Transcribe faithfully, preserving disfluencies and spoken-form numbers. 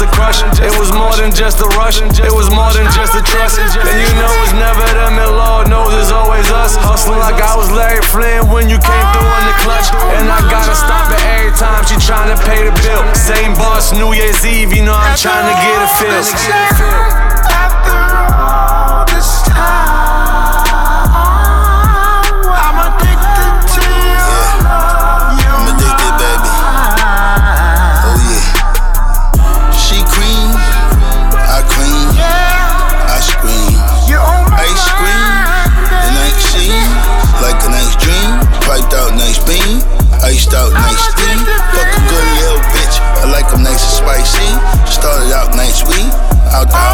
crush. It was more than just a rush. It was more than just a trust. And you know it's never them, and Lord knows it's always us. Hustling like I was Larry Flynn when you came through in the clutch. And I gotta stop it every time she tryna pay the bill. Same boss, New Year's Eve, you know I'm tryna get a feel. After all this time, I'm addicted to your love. Yeah, I'm addicted, baby. Oh yeah. She cream, I cream, I scream. Ice cream, the night scene, like a nice dream. Piped out nice beam, iced out nice steam. Fuck a good little bitch, I like them nice and spicy. Started out nice, we out the